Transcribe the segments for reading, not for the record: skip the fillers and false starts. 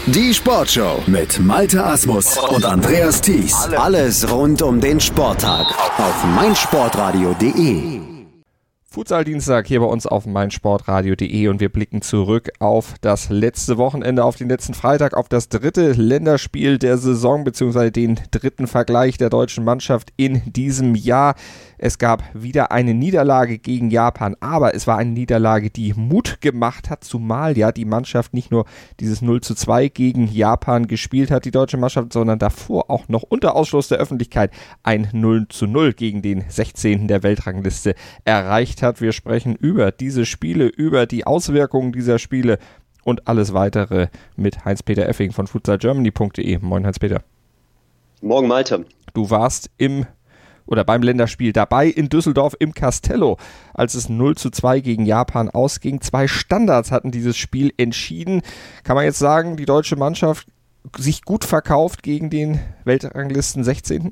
Die Sportshow mit Malte Asmus und Andreas Thies. Alles rund um den Sporttag auf meinsportradio.de. Futsal-Dienstag hier bei uns auf meinsportradio.de und wir blicken zurück auf das letzte Wochenende, auf den letzten Freitag, auf das dritte Länderspiel der Saison bzw. den dritten Vergleich der deutschen Mannschaft in diesem Jahr. Es gab wieder eine Niederlage gegen Japan, aber es war eine Niederlage, die Mut gemacht hat, zumal ja die Mannschaft nicht nur dieses 0:2 gegen Japan gespielt hat, die deutsche Mannschaft, sondern davor auch noch unter Ausschluss der Öffentlichkeit ein 0:0 gegen den 16. der Weltrangliste erreicht hat. Wir sprechen über diese Spiele, über die Auswirkungen dieser Spiele und alles weitere mit Heinz-Peter Effing von futsalgermany.de. Moin Heinz-Peter. Morgen Malte. Du warst beim Länderspiel dabei in Düsseldorf im Castello, als es 0:2 gegen Japan ausging. 2 Standards hatten dieses Spiel entschieden. Kann man jetzt sagen, die deutsche Mannschaft sich gut verkauft gegen den Weltranglisten 16.?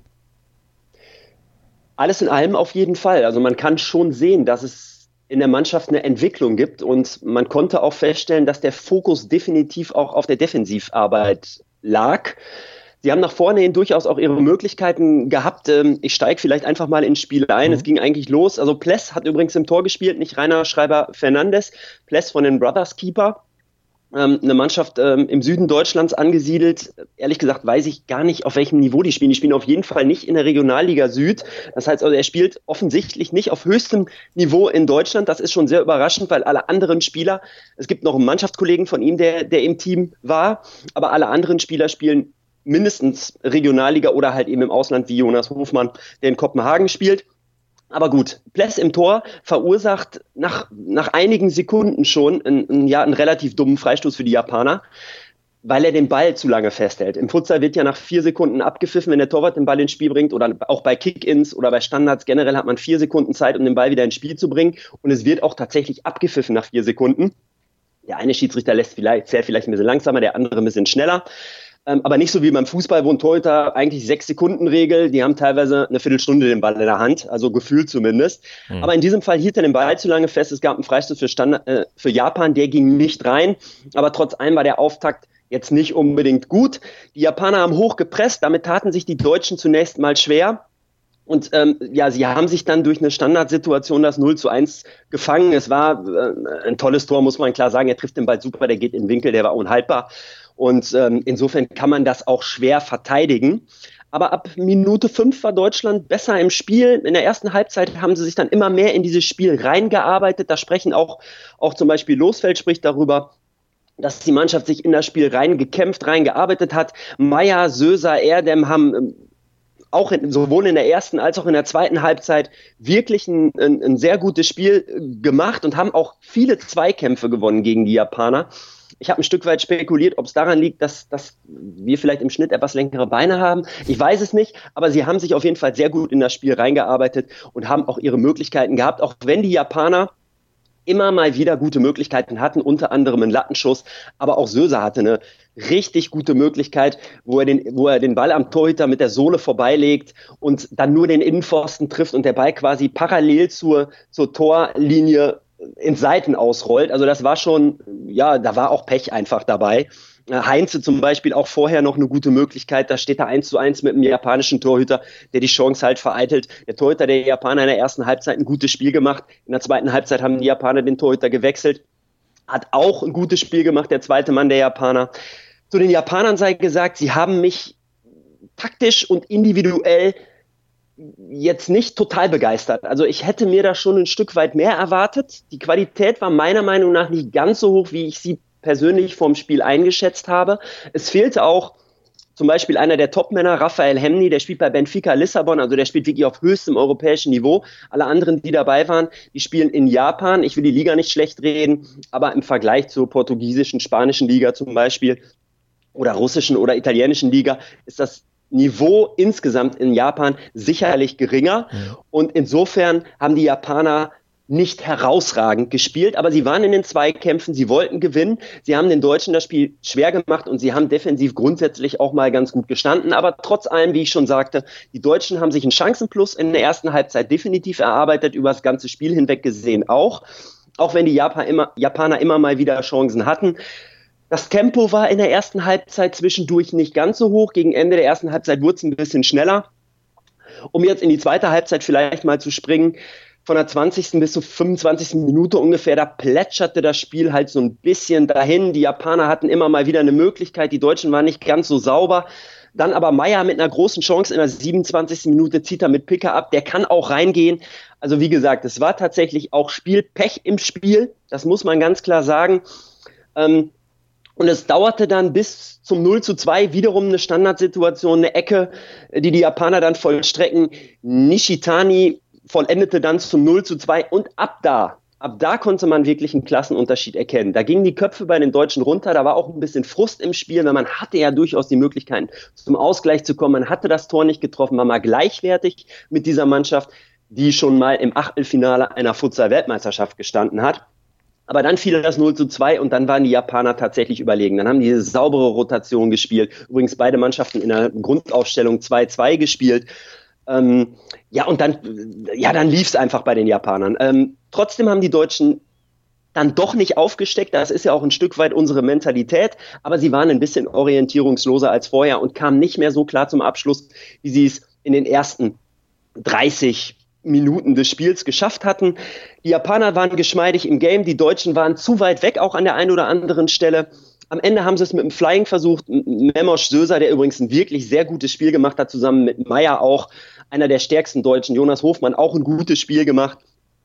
Alles in allem auf jeden Fall. Also man kann schon sehen, dass es in der Mannschaft eine Entwicklung gibt und man konnte auch feststellen, dass der Fokus definitiv auch auf der Defensivarbeit lag. Sie haben nach vorne hin durchaus auch ihre Möglichkeiten gehabt. Ich steige vielleicht einfach mal ins Spiel ein. Es ging eigentlich los. Also Pless hat übrigens im Tor gespielt, nicht Rainer Schreiber-Fernandes. Pless von den Brothers Keeper. Eine Mannschaft im Süden Deutschlands angesiedelt. Ehrlich gesagt weiß ich gar nicht, auf welchem Niveau die spielen. Die spielen auf jeden Fall nicht in der Regionalliga Süd. Das heißt also, er spielt offensichtlich nicht auf höchstem Niveau in Deutschland. Das ist schon sehr überraschend, weil alle anderen Spieler, es gibt noch einen Mannschaftskollegen von ihm, der im Team war, aber alle anderen Spieler spielen mindestens Regionalliga oder halt eben im Ausland wie Jonas Hofmann, der in Kopenhagen spielt. Aber gut, Pless im Tor verursacht nach einigen Sekunden schon einen relativ dummen Freistoß für die Japaner, weil er den Ball zu lange festhält. Im Futsal wird ja nach 4 Sekunden abgepfiffen, wenn der Torwart den Ball ins Spiel bringt, oder auch bei Kick-Ins oder bei Standards generell hat man 4 Sekunden Zeit, um den Ball wieder ins Spiel zu bringen, und es wird auch tatsächlich abgepfiffen nach 4 Sekunden. Der eine Schiedsrichter zählt vielleicht ein bisschen langsamer, der andere ein bisschen schneller. Aber nicht so wie beim Fußball, wo ein Torhüter eigentlich 6-Sekunden-Regel, die haben teilweise eine Viertelstunde den Ball in der Hand, also gefühlt zumindest. Aber in diesem Fall hielt er den Ball zu lange fest. Es gab einen Freistoß für Japan, der ging nicht rein. Aber trotz allem war der Auftakt jetzt nicht unbedingt gut. Die Japaner haben hoch gepresst, damit taten sich die Deutschen zunächst mal schwer. Und sie haben sich dann durch eine Standardsituation das 0:1 gefangen. Es war ein tolles Tor, muss man klar sagen. Er trifft den Ball super, der geht in den Winkel, der war unhaltbar. Und insofern kann man das auch schwer verteidigen. Aber ab Minute 5 war Deutschland besser im Spiel. In der ersten Halbzeit haben sie sich dann immer mehr in dieses Spiel reingearbeitet. Da sprechen auch zum Beispiel Losfeld spricht darüber, dass die Mannschaft sich in das Spiel reingearbeitet hat. Meyer, Söser, Erdem haben auch sowohl in der ersten als auch in der zweiten Halbzeit wirklich ein sehr gutes Spiel gemacht und haben auch viele Zweikämpfe gewonnen gegen die Japaner. Ich habe ein Stück weit spekuliert, ob es daran liegt, dass wir vielleicht im Schnitt etwas längere Beine haben. Ich weiß es nicht, aber sie haben sich auf jeden Fall sehr gut in das Spiel reingearbeitet und haben auch ihre Möglichkeiten gehabt, auch wenn die Japaner immer mal wieder gute Möglichkeiten hatten, unter anderem einen Lattenschuss, aber auch Söser hatte eine richtig gute Möglichkeit, wo er den Ball am Torhüter mit der Sohle vorbeilegt und dann nur den Innenpfosten trifft und der Ball quasi parallel zur Torlinie ins Seiten ausrollt. Also das war schon, da war auch Pech einfach dabei. Heinze zum Beispiel auch vorher noch eine gute Möglichkeit, da steht er 1:1 mit einem japanischen Torhüter, der die Chance halt vereitelt. Der Torhüter der Japaner in der ersten Halbzeit ein gutes Spiel gemacht, in der zweiten Halbzeit haben die Japaner den Torhüter gewechselt, hat auch ein gutes Spiel gemacht, der zweite Mann der Japaner. Zu den Japanern sei gesagt, sie haben mich taktisch und individuell jetzt nicht total begeistert. Also ich hätte mir da schon ein Stück weit mehr erwartet. Die Qualität war meiner Meinung nach nicht ganz so hoch, wie ich sie persönlich vorm Spiel eingeschätzt habe. Es fehlte auch zum Beispiel einer der Topmänner, Raphael Hemny, der spielt bei Benfica Lissabon, also der spielt wirklich auf höchstem europäischen Niveau. Alle anderen, die dabei waren, die spielen in Japan. Ich will die Liga nicht schlecht reden, aber im Vergleich zur portugiesischen, spanischen Liga zum Beispiel oder russischen oder italienischen Liga ist das Niveau insgesamt in Japan sicherlich geringer. Und insofern haben die Japaner nicht herausragend gespielt, aber sie waren in den Zweikämpfen, sie wollten gewinnen, sie haben den Deutschen das Spiel schwer gemacht und sie haben defensiv grundsätzlich auch mal ganz gut gestanden, aber trotz allem, wie ich schon sagte, die Deutschen haben sich einen Chancenplus in der ersten Halbzeit definitiv erarbeitet, über das ganze Spiel hinweg gesehen auch wenn die Japaner immer mal wieder Chancen hatten. Das Tempo war in der ersten Halbzeit zwischendurch nicht ganz so hoch. Gegen Ende der ersten Halbzeit wurde es ein bisschen schneller. Um jetzt in die zweite Halbzeit vielleicht mal zu springen, von der 20. bis zur 25. Minute ungefähr, da plätscherte das Spiel halt so ein bisschen dahin. Die Japaner hatten immer mal wieder eine Möglichkeit, die Deutschen waren nicht ganz so sauber. Dann aber Meier mit einer großen Chance in der 27. Minute zieht er mit Picker ab, der kann auch reingehen. Also wie gesagt, es war tatsächlich auch Spielpech im Spiel, das muss man ganz klar sagen. Und es dauerte dann bis zum 0:2 wiederum eine Standardsituation, eine Ecke, die Japaner dann vollstrecken. Nishitani vollendete dann zum 0:2 und ab da konnte man wirklich einen Klassenunterschied erkennen. Da gingen die Köpfe bei den Deutschen runter, da war auch ein bisschen Frust im Spiel, weil man hatte ja durchaus die Möglichkeiten, zum Ausgleich zu kommen. Man hatte das Tor nicht getroffen, man war gleichwertig mit dieser Mannschaft, die schon mal im Achtelfinale einer Futsal-Weltmeisterschaft gestanden hat. Aber dann fiel das 0:2 und dann waren die Japaner tatsächlich überlegen. Dann haben die eine saubere Rotation gespielt. Übrigens beide Mannschaften in der Grundaufstellung 2-2 gespielt. Und dann lief es einfach bei den Japanern. Trotzdem haben die Deutschen dann doch nicht aufgesteckt. Das ist ja auch ein Stück weit unsere Mentalität. Aber sie waren ein bisschen orientierungsloser als vorher und kamen nicht mehr so klar zum Abschluss, wie sie es in den ersten 30 Minuten des Spiels geschafft hatten. Die Japaner waren geschmeidig im Game, die Deutschen waren zu weit weg, auch an der einen oder anderen Stelle. Am Ende haben sie es mit dem Flying versucht. Memoš Sözer, der übrigens ein wirklich sehr gutes Spiel gemacht hat, zusammen mit Meier auch, einer der stärksten Deutschen, Jonas Hofmann, auch ein gutes Spiel gemacht.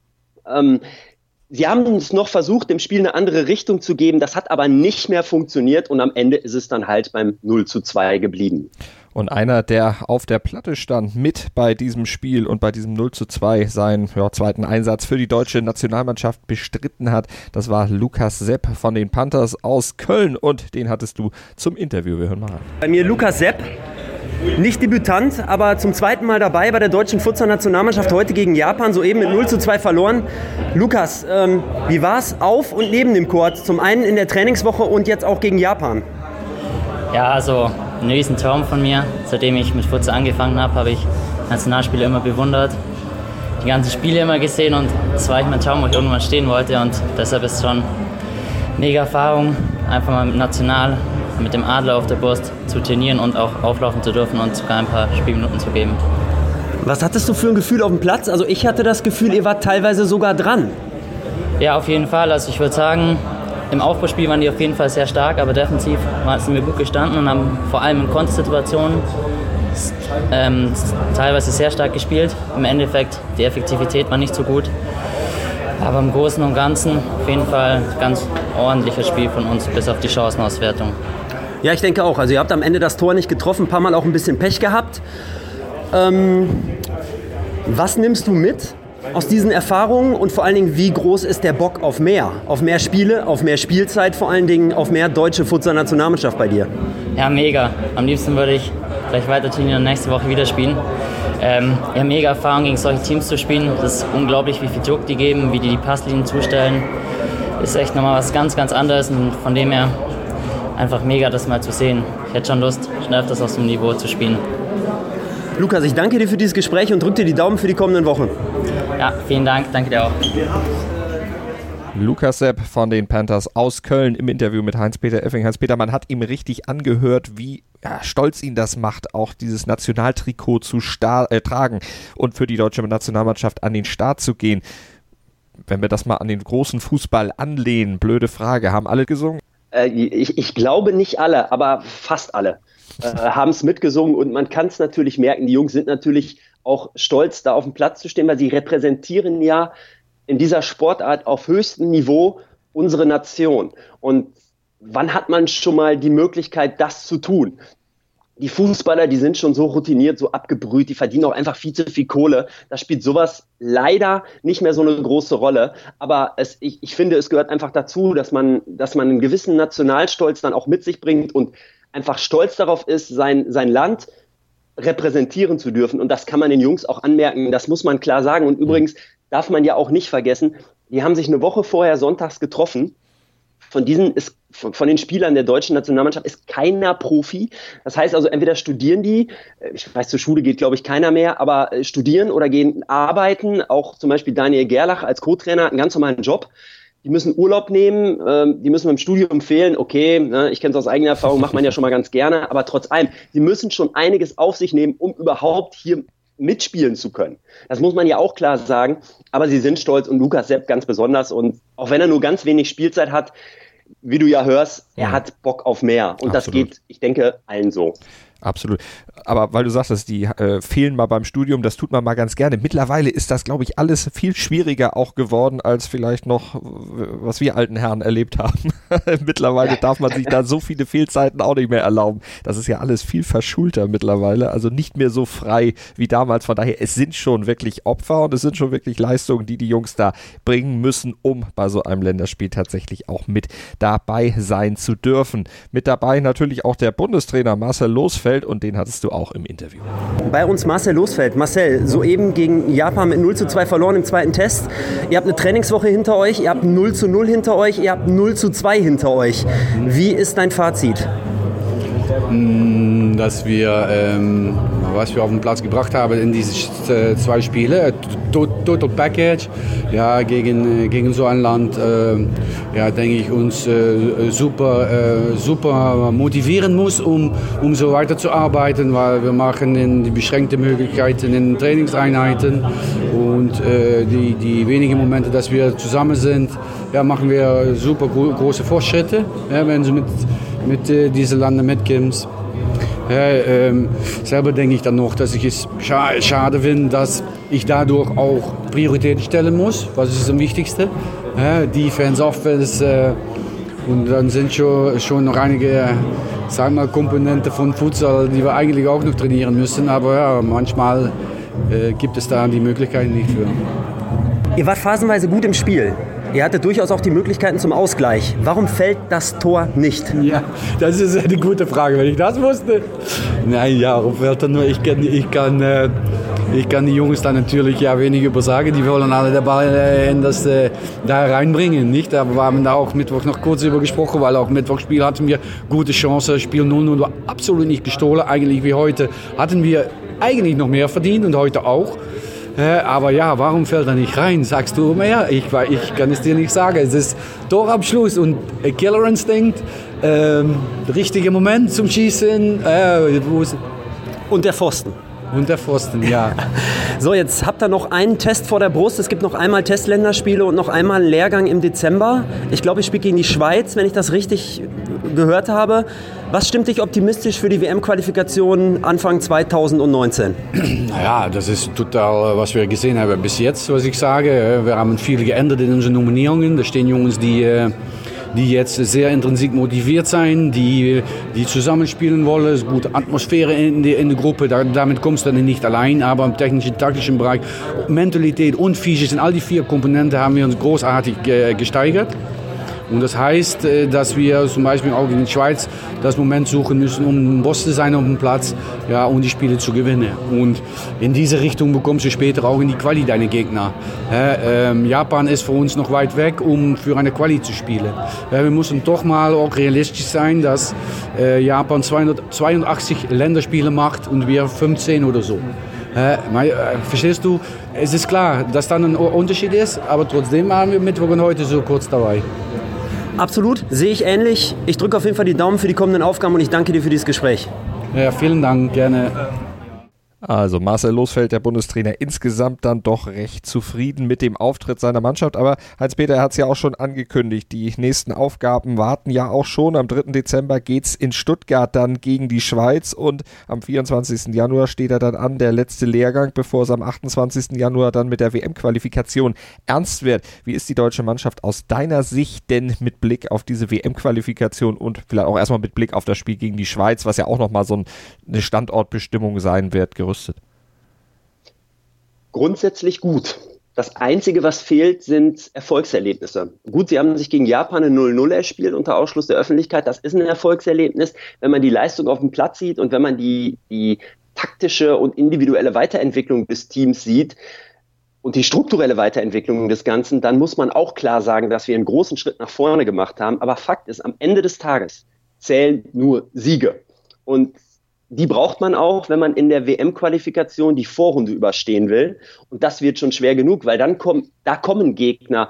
Sie haben es noch versucht, dem Spiel eine andere Richtung zu geben, das hat aber nicht mehr funktioniert und am Ende ist es dann halt beim 0:2 geblieben. Und einer, der auf der Platte stand, mit bei diesem Spiel und bei diesem 0:2 seinen zweiten Einsatz für die deutsche Nationalmannschaft bestritten hat, das war Lukas Sepp von den Panthers aus Köln und den hattest du zum Interview. Wir hören mal rein. Bei mir Lukas Sepp, nicht Debütant, aber zum zweiten Mal dabei bei der deutschen Futsal-Nationalmannschaft, heute gegen Japan, soeben mit 0:2 verloren. Lukas, wie war es auf und neben dem Court? Zum einen in der Trainingswoche und jetzt auch gegen Japan. Ja, also ein Riesentraum von mir. Seitdem ich mit Futsal angefangen habe ich Nationalspiele immer bewundert, die ganzen Spiele immer gesehen und es war echt mein Traum, wo ich irgendwann stehen wollte und deshalb ist es schon eine mega Erfahrung, einfach mal mit dem Adler auf der Brust zu trainieren und auch auflaufen zu dürfen und sogar ein paar Spielminuten zu geben. Was hattest du für ein Gefühl auf dem Platz? Also ich hatte das Gefühl, ihr wart teilweise sogar dran. Ja, auf jeden Fall. Also ich würde sagen, im Aufbauspiel waren die auf jeden Fall sehr stark, aber defensiv sind wir gut gestanden und haben vor allem in Kontersituationen teilweise sehr stark gespielt. Im Endeffekt, die Effektivität war nicht so gut. Aber im Großen und Ganzen auf jeden Fall ein ganz ordentliches Spiel von uns, bis auf die Chancenauswertung. Ja, ich denke auch. Also ihr habt am Ende das Tor nicht getroffen, ein paar Mal auch ein bisschen Pech gehabt. Was nimmst du mit aus diesen Erfahrungen und vor allen Dingen, wie groß ist der Bock auf mehr? Auf mehr Spiele, auf mehr Spielzeit, vor allen Dingen auf mehr deutsche Futsal-Nationalmannschaft bei dir? Ja, mega. Am liebsten würde ich gleich weiter trainieren und nächste Woche wieder spielen. Ja, mega Erfahrung, gegen solche Teams zu spielen. Das ist unglaublich, wie viel Druck die geben, wie die Passlinien zustellen. Ist echt nochmal was ganz, ganz anderes und von dem her einfach mega, das mal zu sehen. Ich hätte schon Lust, schon öfters auf dem Niveau zu spielen. Lukas, ich danke dir für dieses Gespräch und drücke dir die Daumen für die kommenden Wochen. Ja, vielen Dank. Danke dir auch. Lukas Sepp von den Panthers aus Köln im Interview mit Heinz-Peter Effing. Heinz-Peter, man hat ihm richtig angehört, wie stolz ihn das macht, auch dieses Nationaltrikot zu tragen und für die deutsche Nationalmannschaft an den Start zu gehen. Wenn wir das mal an den großen Fußball anlehnen, blöde Frage, haben alle gesungen? Ich glaube nicht alle, aber fast alle haben es mitgesungen und man kann es natürlich merken, die Jungs sind natürlich auch stolz, da auf dem Platz zu stehen, weil sie repräsentieren ja in dieser Sportart auf höchstem Niveau unsere Nation. Und wann hat man schon mal die Möglichkeit, das zu tun? Die Fußballer, die sind schon so routiniert, so abgebrüht, die verdienen auch einfach viel zu viel Kohle. Da spielt sowas leider nicht mehr so eine große Rolle. Aber ich finde, es gehört einfach dazu, dass man einen gewissen Nationalstolz dann auch mit sich bringt und einfach stolz darauf ist, sein Land repräsentieren zu dürfen. Und das kann man den Jungs auch anmerken, das muss man klar sagen. Und übrigens darf man ja auch nicht vergessen, die haben sich eine Woche vorher sonntags getroffen. Von den Spielern der deutschen Nationalmannschaft ist keiner Profi. Das heißt also, entweder studieren die, ich weiß, zur Schule geht, glaube ich, keiner mehr, aber studieren oder gehen arbeiten. Auch zum Beispiel Daniel Gerlach als Co-Trainer hat einen ganz normalen Job. die müssen Urlaub nehmen, die müssen beim Studium fehlen, okay, ne, ich kenne es aus eigener Erfahrung, macht man ja schon mal ganz gerne, aber trotz allem, die müssen schon einiges auf sich nehmen, um überhaupt hier mitspielen zu können. Das muss man ja auch klar sagen, aber sie sind stolz und Lukas Sepp ganz besonders und auch wenn er nur ganz wenig Spielzeit hat, wie du ja hörst, er hat Bock auf mehr und das geht, ich denke, allen so. Absolut. Aber weil du sagtest, die fehlen mal beim Studium, das tut man mal ganz gerne. Mittlerweile ist das, glaube ich, alles viel schwieriger auch geworden, als vielleicht noch, was wir alten Herren erlebt haben. Mittlerweile darf man sich da so viele Fehlzeiten auch nicht mehr erlauben. Das ist ja alles viel verschulter mittlerweile, also nicht mehr so frei wie damals. Von daher, es sind schon wirklich Opfer und es sind schon wirklich Leistungen, die die Jungs da bringen müssen, um bei so einem Länderspiel tatsächlich auch mit dabei sein zu dürfen. Mit dabei natürlich auch der Bundestrainer Marcel Losfeld, und den hattest du auch im Interview. Bei uns Marcel Losfeld. Marcel, soeben gegen Japan mit 0:2 verloren im zweiten Test. Ihr habt eine Trainingswoche hinter euch, ihr habt 0:0 hinter euch, ihr habt 0:2 hinter euch. Wie ist dein Fazit? Dass wir, was wir auf den Platz gebracht haben in diese 2 Spiele, Total Package, ja, gegen so ein Land, ja, denke ich, uns super motivieren muss, um so weiterzuarbeiten, weil wir machen die beschränkte Möglichkeiten in den Trainingseinheiten und die wenigen Momente, dass wir zusammen sind, ja, machen wir super große Fortschritte, ja, wenn du mit diesen Ländern mitkommst. Selber denke ich dann noch, dass ich es schade finde, dass ich dadurch auch Prioritäten stellen muss. Was ist am wichtigsten? Defense, Offense. Und dann sind schon noch einige, sagen wir mal, Komponenten von Futsal, die wir eigentlich auch noch trainieren müssen. Aber ja, manchmal gibt es da die Möglichkeiten nicht für. Ihr wart phasenweise gut im Spiel. Ihr hattet durchaus auch die Möglichkeiten zum Ausgleich. Warum fällt das Tor nicht? Ja, das ist eine gute Frage, wenn ich das wusste. Nein, ja, warum fällt er nur? Ich kann die Jungs da natürlich ja wenig übersagen. Die wollen alle den Ball da reinbringen, nicht? Aber wir haben da auch Mittwoch noch kurz über gesprochen, weil auch Mittwochspiel hatten wir gute Chancen. Spiel 0-0 war absolut nicht gestohlen. Eigentlich wie heute hatten wir eigentlich noch mehr verdient und heute auch. Aber ja, warum fällt er nicht rein? Sagst du immer, ja, ich kann es dir nicht sagen. Es ist Torabschluss und Killer Instinct, richtiger Moment zum Schießen. Und der Pfosten. Und der Pfosten, ja. So, jetzt habt ihr noch einen Test vor der Brust. Es gibt noch einmal Testländerspiele und noch einmal einen Lehrgang im Dezember. Ich glaube, ihr spielt gegen die Schweiz, wenn ich das richtig gehört habe. Was stimmt dich optimistisch für die WM-Qualifikation Anfang 2019? Naja, das ist total, was wir gesehen haben bis jetzt, was ich sage. Wir haben viel geändert in unseren Nominierungen. Da stehen Jungs, die jetzt sehr intrinsisch motiviert sein, die zusammenspielen wollen, es ist gute Atmosphäre in der Gruppe, damit kommst du dann nicht allein, aber im technischen, taktischen Bereich, Mentalität und Physis, in all die 4 Komponenten haben wir uns großartig gesteigert. Und das heißt, dass wir zum Beispiel auch in der Schweiz das Moment suchen müssen, um ein Boss zu sein auf dem Platz, ja, und die Spiele zu gewinnen. Und in diese Richtung bekommst du später auch in die Quali deine Gegner. Japan ist für uns noch weit weg, um für eine Quali zu spielen. Wir müssen doch mal auch realistisch sein, dass Japan 282 Länderspiele macht und wir 15 oder so. Verstehst du? Es ist klar, dass dann ein Unterschied ist, aber trotzdem haben wir Mittwoch und heute so kurz dabei. Absolut, sehe ich ähnlich. Ich drücke auf jeden Fall die Daumen für die kommenden Aufgaben und ich danke dir für dieses Gespräch. Ja, vielen Dank, gerne. Also Marcel Losfeld, der Bundestrainer, insgesamt dann doch recht zufrieden mit dem Auftritt seiner Mannschaft. Aber Heinz-Peter hat es ja auch schon angekündigt, die nächsten Aufgaben warten ja auch schon. Am 3. Dezember geht's in Stuttgart dann gegen die Schweiz und am 24. Januar steht er dann an, der letzte Lehrgang, bevor es am 28. Januar dann mit der WM-Qualifikation ernst wird. Wie ist die deutsche Mannschaft aus deiner Sicht denn mit Blick auf diese WM-Qualifikation und vielleicht auch erstmal mit Blick auf das Spiel gegen die Schweiz, was ja auch nochmal so eine Standortbestimmung sein wird, gerüstet? Grundsätzlich gut. Das Einzige, was fehlt, sind Erfolgserlebnisse. Gut, sie haben sich gegen Japan eine 0-0 erspielt unter Ausschluss der Öffentlichkeit. Das ist ein Erfolgserlebnis, wenn man die Leistung auf dem Platz sieht und wenn man die taktische und individuelle Weiterentwicklung des Teams sieht und die strukturelle Weiterentwicklung des Ganzen, dann muss man auch klar sagen, dass wir einen großen Schritt nach vorne gemacht haben. Aber Fakt ist, am Ende des Tages zählen nur Siege. Und die braucht man auch, wenn man in der WM-Qualifikation die Vorrunde überstehen will. Und das wird schon schwer genug, weil dann kommen Gegner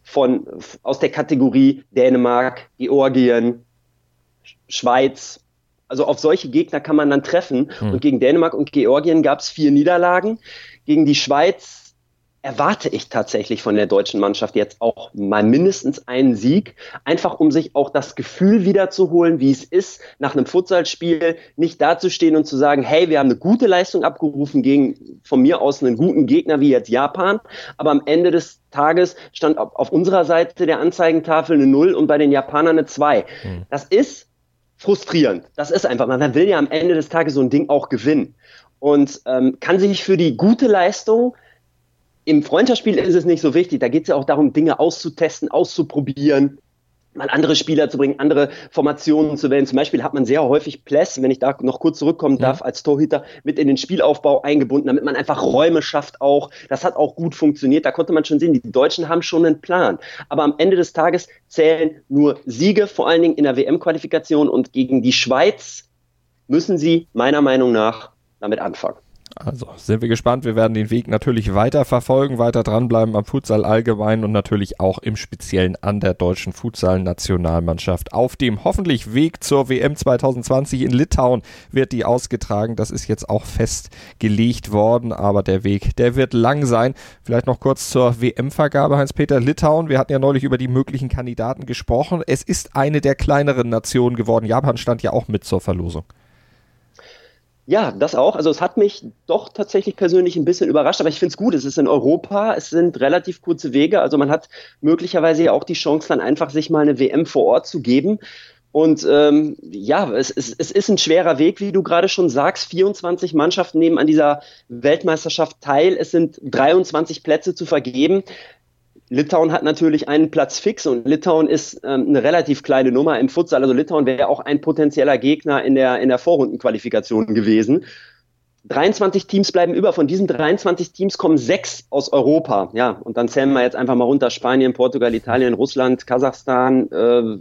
aus der Kategorie Dänemark, Georgien, Schweiz. Also auf solche Gegner kann man dann treffen. Und gegen Dänemark und Georgien gab es 4 Niederlagen. Gegen die Schweiz erwarte ich tatsächlich von der deutschen Mannschaft jetzt auch mal mindestens einen Sieg, einfach um sich auch das Gefühl wiederzuholen, wie es ist, nach einem Futsalspiel nicht dazustehen und zu sagen, hey, wir haben eine gute Leistung abgerufen gegen von mir aus einen guten Gegner wie jetzt Japan, aber am Ende des Tages stand auf unserer Seite der Anzeigentafel eine 0 und bei den Japanern eine 2. Das ist frustrierend. Das ist einfach, man will ja am Ende des Tages so ein Ding auch gewinnen und kann sich für die gute Leistung. Im Freundschaftsspiel ist es nicht so wichtig, da geht es ja auch darum, Dinge auszutesten, auszuprobieren, mal andere Spieler zu bringen, andere Formationen zu wählen. Zum Beispiel hat man sehr häufig Pless, wenn ich da noch kurz zurückkommen darf, als Torhüter mit in den Spielaufbau eingebunden, damit man einfach Räume schafft auch. Das hat auch gut funktioniert, da konnte man schon sehen, die Deutschen haben schon einen Plan. Aber am Ende des Tages zählen nur Siege, vor allen Dingen in der WM-Qualifikation und gegen die Schweiz müssen sie meiner Meinung nach damit anfangen. Also sind wir gespannt. Wir werden den Weg natürlich weiter verfolgen, weiter dranbleiben am Futsal allgemein und natürlich auch im Speziellen an der deutschen Futsal-Nationalmannschaft. Auf dem hoffentlich Weg zur WM 2020 in Litauen wird die ausgetragen. Das ist jetzt auch festgelegt worden, aber der Weg, der wird lang sein. Vielleicht noch kurz zur WM-Vergabe, Heinz-Peter. Litauen, wir hatten ja neulich über die möglichen Kandidaten gesprochen. Es ist eine der kleineren Nationen geworden. Japan stand ja auch mit zur Verlosung. Ja, das auch. Also es hat mich doch tatsächlich persönlich ein bisschen überrascht, aber ich finde es gut. Es ist in Europa, es sind relativ kurze Wege. Also man hat möglicherweise ja auch die Chance, dann einfach sich mal eine WM vor Ort zu geben. Und es ist ein schwerer Weg, wie du gerade schon sagst. 24 Mannschaften nehmen an dieser Weltmeisterschaft teil. Es sind 23 Plätze zu vergeben. Litauen hat natürlich einen Platz fix und Litauen ist eine relativ kleine Nummer im Futsal. Also Litauen wäre auch ein potenzieller Gegner in der Vorrundenqualifikation gewesen. 23 Teams bleiben über. Von diesen 23 Teams kommen 6 aus Europa. Ja, und dann zählen wir jetzt einfach mal runter. Spanien, Portugal, Italien, Russland, Kasachstan.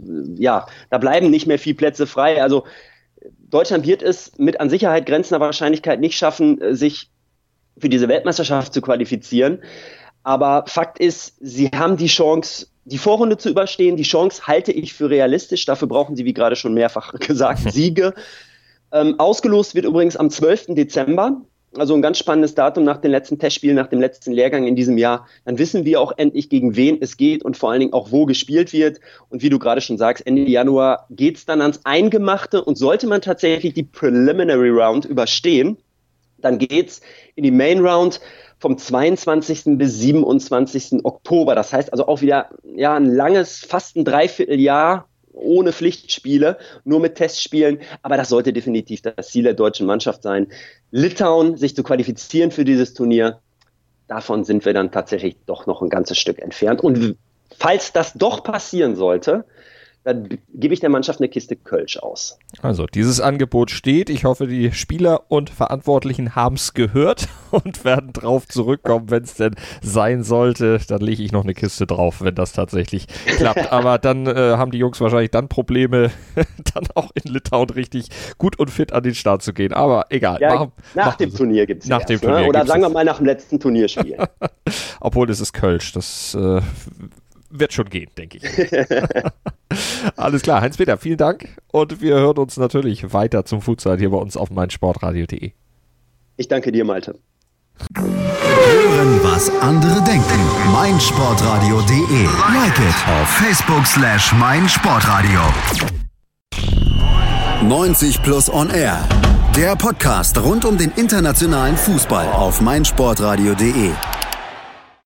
Da bleiben nicht mehr viele Plätze frei. Also Deutschland wird es mit an Sicherheit grenzender Wahrscheinlichkeit nicht schaffen, sich für diese Weltmeisterschaft zu qualifizieren. Aber Fakt ist, sie haben die Chance, die Vorrunde zu überstehen. Die Chance halte ich für realistisch. Dafür brauchen sie, wie gerade schon mehrfach gesagt, Siege. Ausgelost wird übrigens am 12. Dezember. Also ein ganz spannendes Datum nach den letzten Testspielen, nach dem letzten Lehrgang in diesem Jahr. Dann wissen wir auch endlich, gegen wen es geht und vor allen Dingen auch, wo gespielt wird. Und wie du gerade schon sagst, Ende Januar geht's dann ans Eingemachte. Und sollte man tatsächlich die Preliminary Round überstehen, dann geht's in die Main Round vom 22. bis 27. Oktober. Das heißt also auch wieder ein langes, fast ein Dreivierteljahr ohne Pflichtspiele, nur mit Testspielen. Aber das sollte definitiv das Ziel der deutschen Mannschaft sein. Litauen, sich zu qualifizieren für dieses Turnier, davon sind wir dann tatsächlich doch noch ein ganzes Stück entfernt. Und falls das doch passieren sollte, dann gebe ich der Mannschaft eine Kiste Kölsch aus. Also dieses Angebot steht. Ich hoffe, die Spieler und Verantwortlichen haben es gehört und werden drauf zurückkommen, wenn es denn sein sollte. Dann lege ich noch eine Kiste drauf, wenn das tatsächlich klappt. Aber dann haben die Jungs wahrscheinlich dann Probleme, dann auch in Litauen richtig gut und fit an den Start zu gehen. Aber egal. Ja, nach dem Turnier gibt es es. Oder sagen wir mal nach dem letzten Turnierspiel. Obwohl es ist Kölsch. Das wird schon gehen, denke ich. Alles klar, Heinz-Peter, vielen Dank und wir hören uns natürlich weiter zum Futsal hier bei uns auf meinsportradio.de. Ich danke dir, Malte. Hören, was andere denken. meinsportradio.de. Like it auf Facebook/meinsportradio. 90 Plus on Air. Der Podcast rund um den internationalen Fußball auf meinsportradio.de.